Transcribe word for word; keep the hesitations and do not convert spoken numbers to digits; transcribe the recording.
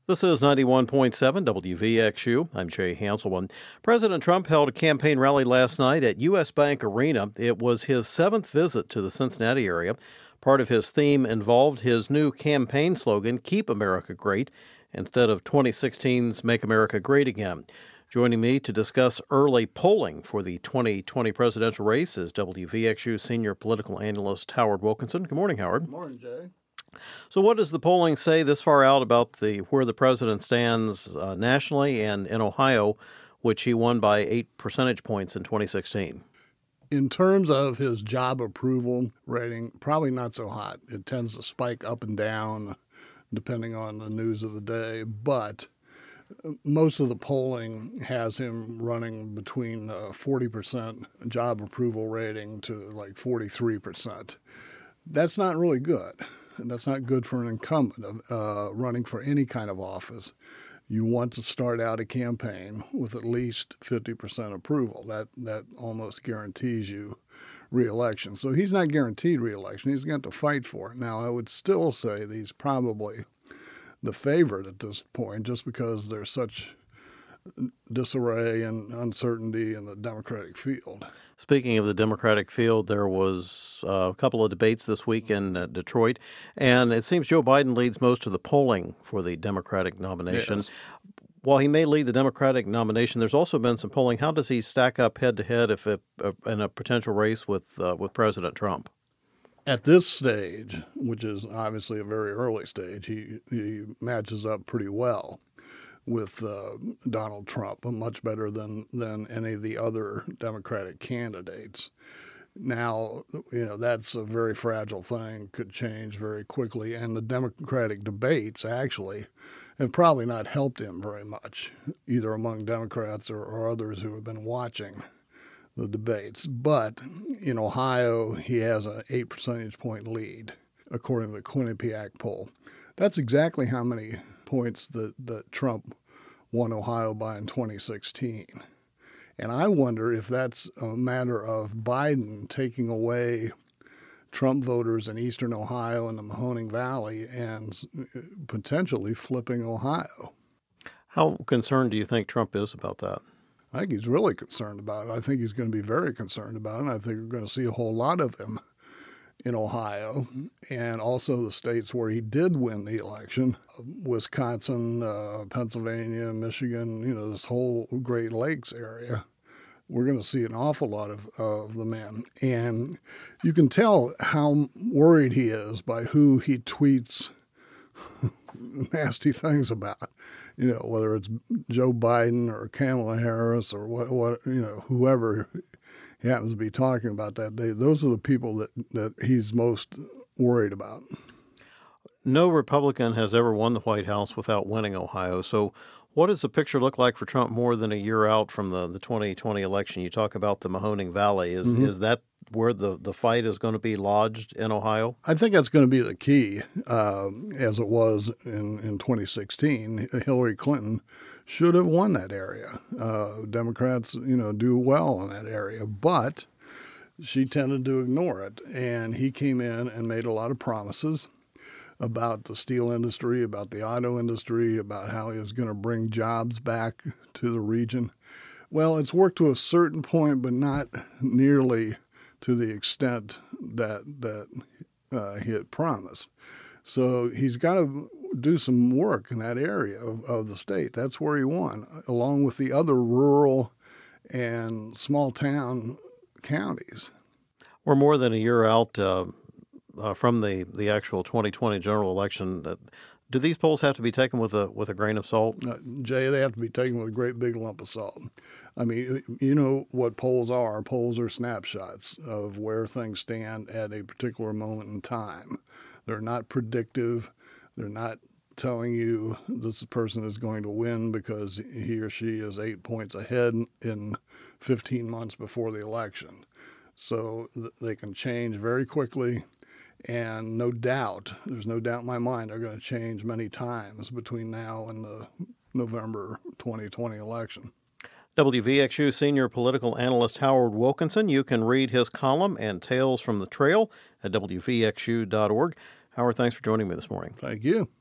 This is ninety-one point seven W V X U. I'm Jay Hanselman. President Trump held a campaign rally last night at U S. Bank Arena. It was his seventh visit to the Cincinnati area. Part of his theme involved his new campaign slogan, Keep America Great, instead of twenty sixteen's Make America Great Again. Joining me to discuss early polling for the twenty twenty presidential race is W V X U senior political analyst Howard Wilkinson. Good morning, Howard. Good morning, Jay. So what does the polling say this far out about the where the president stands uh, nationally and in Ohio, which he won by eight percentage points in twenty sixteen? In terms of his job approval rating, probably not so hot. It tends to spike up and down depending on the news of the day, but most of the polling has him running between uh, forty percent job approval rating to like forty-three percent. That's not really good. And that's not good for an incumbent uh, running for any kind of office. You want to start out a campaign with at least fifty percent approval. That that almost guarantees you re-election. So he's not guaranteed re-election. He's going to fight for it. Now, I would still say that he's probably the favorite at this point just because there's such disarray and uncertainty in the Democratic field. Speaking of the Democratic field, there was uh, a couple of debates this week in uh, Detroit, and it seems Joe Biden leads most of the polling for the Democratic nomination. Yes. While he may lead the Democratic nomination, there's also been some polling. How does he stack up head-to-head if it, uh, in a potential race with uh, with President Trump? At this stage, which is obviously a very early stage, he, he matches up pretty well with uh, Donald Trump, much better than, than any of the other Democratic candidates. Now, you know, that's a very fragile thing, could change very quickly, and the Democratic debates actually have probably not helped him very much, either among Democrats or, or others who have been watching the debates. But in Ohio, he has an eight percentage point lead, according to the Quinnipiac poll. That's exactly how many points that, that Trump won Ohio by in twenty sixteen. And I wonder if that's a matter of Biden taking away Trump voters in eastern Ohio and the Mahoning Valley and potentially flipping Ohio. How concerned do you think Trump is about that? I think he's really concerned about it. I think he's going to be very concerned about it. And I think we're going to see a whole lot of him in Ohio, and also the states where he did win the election, Wisconsin, uh, Pennsylvania, Michigan, you know, this whole Great Lakes area. We're going to see an awful lot of, of the man. And you can tell how worried he is by who he tweets nasty things about. You know, whether it's Joe Biden or Kamala Harris or what, what you know, whoever he happens to be talking about that day, those are the people that, that he's most worried about. No Republican has ever won the White House without winning Ohio. So what does the picture look like for Trump more than a year out from the, the twenty twenty election? You talk about the Mahoning Valley. Is mm-hmm. is that where the, the fight is going to be lodged in Ohio? I think that's going to be the key, uh, as it was in, in twenty sixteen. Hillary Clinton should have won that area. Uh, Democrats, you know, do well in that area, but she tended to ignore it. And he came in and made a lot of promises about the steel industry, about the auto industry, about how he was going to bring jobs back to the region. Well, it's worked to a certain point, but not nearly to the extent that that uh, he had promised. So he's got to do some work in that area of, of the state. That's where he won, along with the other rural and small town counties. We're more than a year out uh, uh, from the, the actual twenty twenty general election. Uh, do these polls have to be taken with a with a grain of salt? Uh, Jay, they have to be taken with a great big lump of salt. I mean, you know what polls are. Polls are snapshots of where things stand at a particular moment in time. They're not predictive. They're not telling you this person is going to win because he or she is eight points ahead in fifteen months before the election. So th- they can change very quickly. And no doubt, there's no doubt in my mind, they're going to change many times between now and the November twenty twenty election. W V X U senior political analyst Howard Wilkinson. You can read his column and Tales from the Trail at W V X U dot org. Howard, thanks for joining me this morning. Thank you.